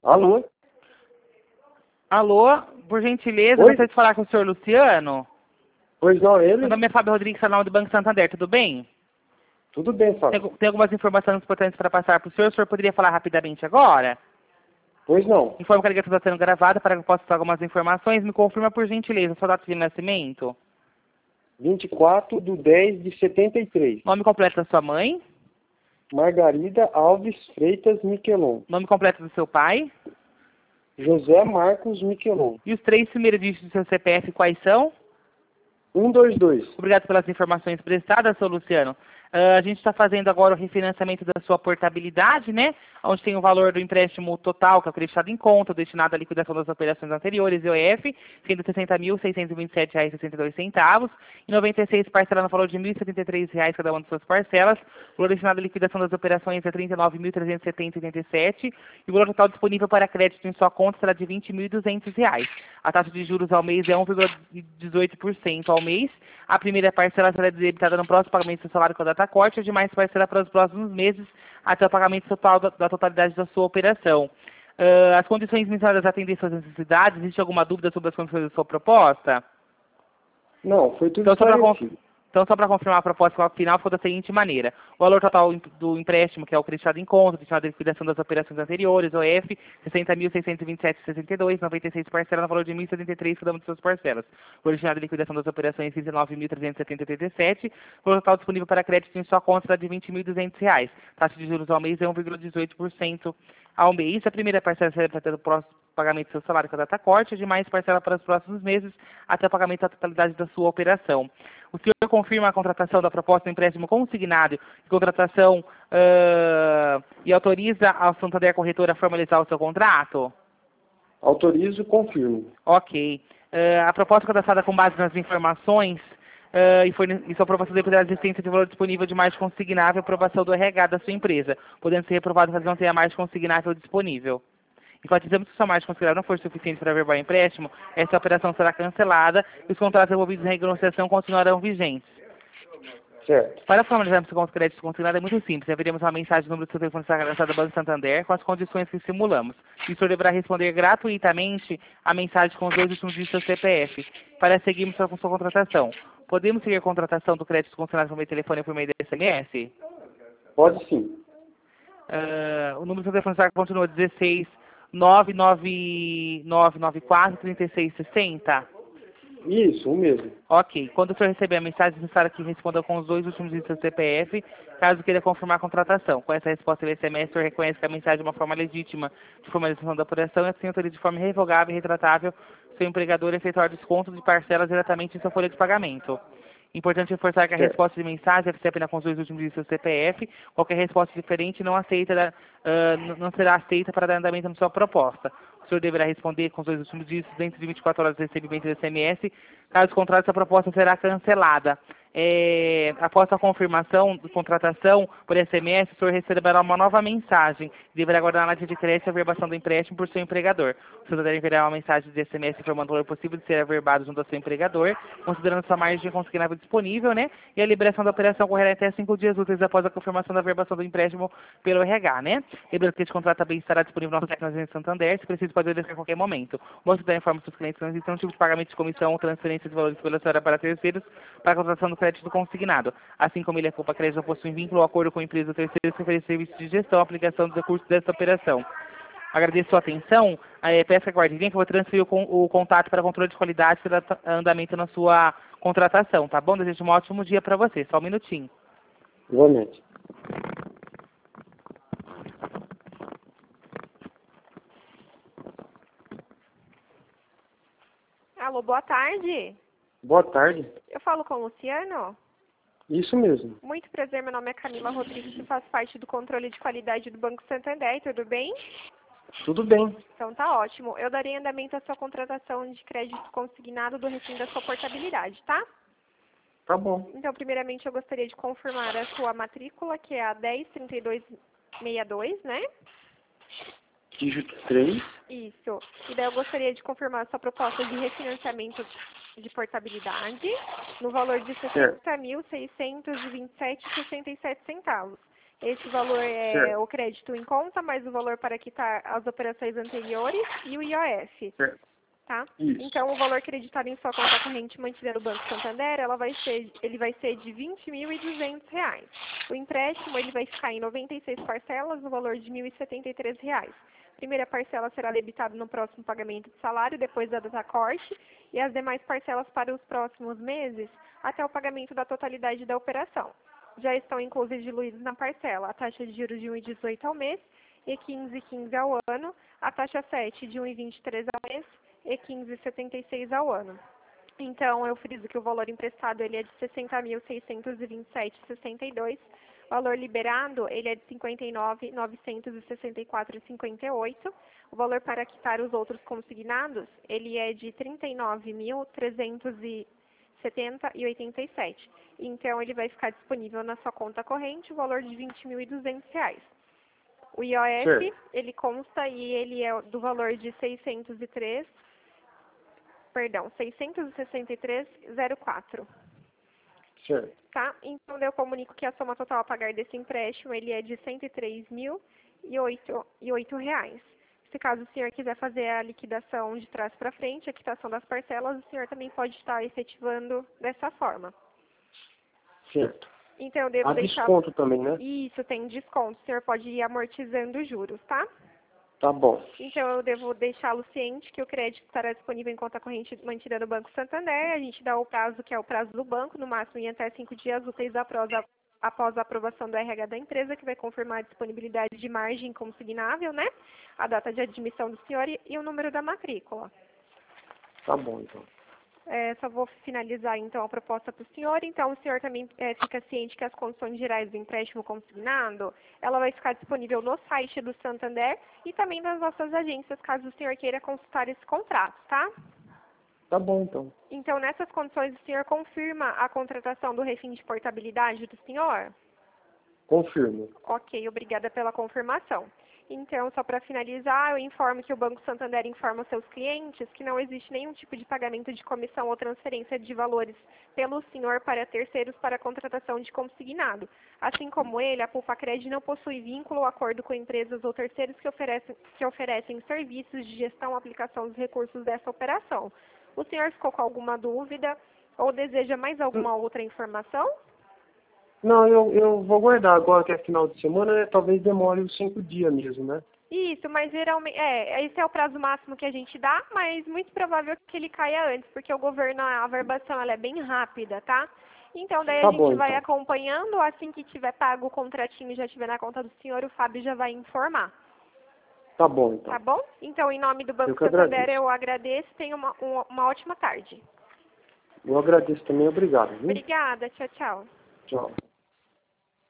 Alô? Alô, por gentileza, Oi? gostaria de falar com o senhor Luciano. Pois não, ele? Meu nome é Fábio Rodrigues, canal do Banco Santander, tudo bem? Tudo bem, Fábio. Tem algumas informações importantes para passar para o senhor poderia falar rapidamente agora? Pois não. Informo que a ligação está sendo gravada para que eu possa dar algumas informações. Me confirma, por gentileza, sua data de nascimento. 24/10/73. Nome completo da sua mãe. Margarida Alves Freitas Miquelon. Nome completo do seu pai. José Marcos Miquelon. E os 3 primeiros dígitos do seu CPF quais são? 122. Obrigado pelas informações prestadas, seu Luciano. A gente está fazendo agora o refinanciamento da sua portabilidade, né? Onde tem o valor do empréstimo total, que é acreditado em conta, destinado à liquidação das operações anteriores, IOF, sendo R$ 60.627,62, e 96 parcelas no valor de R$ 1.073 cada uma de suas parcelas. O valor destinado à liquidação das operações é R$ 39.370,87, e o valor total disponível para crédito em sua conta será de R$ 20.200. A taxa de juros ao mês é 1,18% ao mês. A primeira parcela será debitada no próximo pagamento do salário com a data corte, e as demais parcelas para os próximos meses, até o pagamento total da totalidade da sua operação. As condições mencionadas atendem suas necessidades? Existe alguma dúvida sobre as condições da sua proposta? Não, foi tudo Então, esclarecido. só para confirmar, a proposta final ficou da seguinte maneira. O valor total do empréstimo, que é o acreditado em conta, destinado à liquidação das operações anteriores, OF, R$ 60.627,62, 96 parcelas no valor de R$ 1.073 cada uma de suas parcelas. O valor destinado à liquidação das operações, R$ 19.370,87. O valor total disponível para crédito em sua conta será de R$ 20.200. Taxa de juros ao mês é 1,18% ao mês. A primeira parcela será para o próximo pagamento do seu salário com a data corte, e demais parcela para os próximos meses, até o pagamento da totalidade da sua operação. O senhor confirma a contratação da proposta do empréstimo consignado de contratação e autoriza a Santander Corretora a formalizar o seu contrato? Autorizo e confirmo. Ok. A proposta cadastrada com base nas informações e sua aprovação dependerá da existência de valor disponível de margem consignável e aprovação do RH da sua empresa, podendo ser reprovado caso não tenha margem consignável disponível. Enfatizamos que sua margem considerável não for suficiente para averbar o empréstimo, essa operação será cancelada e os contratos envolvidos em renegociação continuarão vigentes. Certo. Para formalizarmos o crédito consignado é muito simples. Haveríamos uma mensagem no número do seu telefone cadastrado do Banco Santander com as condições que simulamos. E o senhor deverá responder gratuitamente a mensagem com os 2 últimos dígitos do seu CPF para seguirmos com sua contratação. Podemos seguir a contratação do crédito consignado por meio de telefone ou por meio de SMS? Pode sim. O número do seu telefone continua 16 99994 3660? Isso, o mesmo. Ok. Quando o senhor receber a mensagem, necessário que responda com os 2 últimos dígitos do CPF, caso queira confirmar a contratação. Com essa resposta do SMS, o senhor reconhece que a mensagem é uma forma legítima de formalização da operação e assim autoriza de forma irrevogável e retratável seu empregador a efetuar desconto de parcelas diretamente em sua folha de pagamento. Importante reforçar que a resposta de mensagem deve ser apenas com os 2 últimos dígitos do CPF. Qualquer resposta diferente não será aceita para dar andamento na sua proposta. O senhor deverá responder com os 2 últimos dígitos dentro de 24 horas do recebimento do SMS. Caso contrário, essa proposta será cancelada. Após a confirmação de contratação por SMS, o senhor receberá uma nova mensagem. Deverá aguardar na linha de crédito a averbação do empréstimo por seu empregador. O senhor deve enviar uma mensagem de SMS informando o valor possível de ser averbado junto ao seu empregador, considerando sua margem consignável disponível, né? E a liberação da operação ocorrerá até 5 dias úteis após a confirmação da averbação do empréstimo pelo RH, né? Lembrando que este contrato também estará disponível no nosso site na agência Santander, se preciso pode obedecer a qualquer momento. O Banco Santander informa seus clientes que não existe nenhum tipo de pagamento de comissão ou transferência de valores pela senhora para terceiros para a contratação do crédito consignado. Assim como ele culpa crédito possui vínculo ou acordo com a empresa ou terceiros que oferece serviço de gestão, aplicação dos recursos desta operação. Agradeço sua atenção. Peço que aguarde que eu vou transferir o contato para controle de qualidade e andamento na sua contratação, tá bom? Desejo um ótimo dia para você. Só um minutinho. Igualmente. Alô, boa tarde. Boa tarde. Eu falo com o Luciano? Isso mesmo. Muito prazer, meu nome é Camila Rodrigues e faço parte do controle de qualidade do Banco Santander, tudo bem? Tudo bem. Então tá ótimo. Eu darei andamento à sua contratação de crédito consignado do refim da sua portabilidade, tá? Tá bom. Então, primeiramente, eu gostaria de confirmar a sua matrícula, que é a 103262, né? Dígito 3. Isso. E daí eu gostaria de confirmar a sua proposta de refinanciamento de portabilidade no valor de R$ 60.627,67. Esse valor é Certo. o crédito em conta, mais o valor para quitar as operações anteriores e o IOF. Certo. Tá? Isso. Então, o valor creditado em sua conta corrente mantida no Banco Santander, ele vai ser de R$ 20.200. O empréstimo ele vai ficar em 96 parcelas, no valor de R$ 1.073. A primeira parcela será debitada no próximo pagamento de salário, depois da data corte, e as demais parcelas para os próximos meses, até o pagamento da totalidade da operação. Já estão inclusos e diluídos na parcela a taxa de juros de 1,18 ao mês e 15,15 ao ano, a taxa 7 de 1,23 ao mês e 15,76 ao ano. Então, eu friso que o valor emprestado ele é de R$ 60.627,62. O valor liberado ele é de R$ 59.964,58. O valor para quitar os outros consignados ele é de R$ 39.370,87. Então, ele vai ficar disponível na sua conta corrente o valor de R$ 20.200. O IOF, Certo. ele consta e ele é do valor de 663,04. Certo. Tá? Então, eu comunico que a soma total a pagar desse empréstimo, ele é de R$ 103.008. Se caso o senhor quiser fazer a liquidação de trás para frente, a quitação das parcelas, o senhor também pode estar efetivando dessa forma. Certo. Então, eu devo Há deixar... desconto também, né? Isso, tem desconto. O senhor pode ir amortizando os juros, tá? Tá bom. Então, eu devo deixá-lo ciente que o crédito estará disponível em conta corrente mantida no Banco Santander. A gente dá o prazo, que é o prazo do banco, no máximo em até 5 dias úteis após a aprovação do RH da empresa, que vai confirmar a disponibilidade de margem consignável, né? A data de admissão do senhor e o número da matrícula. Tá bom, então. Só vou finalizar, então, a proposta para o senhor. Então, o senhor também fica ciente que as condições gerais do empréstimo consignado, ela vai ficar disponível no site do Santander e também nas nossas agências, caso o senhor queira consultar esse contrato, tá? Tá bom, então. Então, nessas condições, o senhor confirma a contratação do refim de portabilidade do senhor? Confirmo. Ok, obrigada pela confirmação. Então, só para finalizar, eu informo que o Banco Santander informa os seus clientes que não existe nenhum tipo de pagamento de comissão ou transferência de valores pelo senhor para terceiros para a contratação de consignado. Assim como ele, a Pulpacred não possui vínculo ou acordo com empresas ou terceiros que oferecem serviços de gestão ou aplicação dos recursos dessa operação. O senhor ficou com alguma dúvida ou deseja mais alguma outra informação? Não, eu vou guardar agora que é final de semana, né? Talvez demore uns 5 dias mesmo, né? Isso, mas geralmente, esse é o prazo máximo que a gente dá, mas muito provável que ele caia antes, porque o governo, a verbação, ela é bem rápida, tá? Então, daí Tá a gente bom, vai então. acompanhando, assim que tiver pago o contratinho e já estiver na conta do senhor, o Fábio já vai informar, Tá bom, então. tá bom? Então, em nome do Banco Eu que Santander, agradeço. eu agradeço, tenha uma ótima tarde. Eu agradeço também, obrigado, viu? Obrigada, tchau, tchau. Tchau.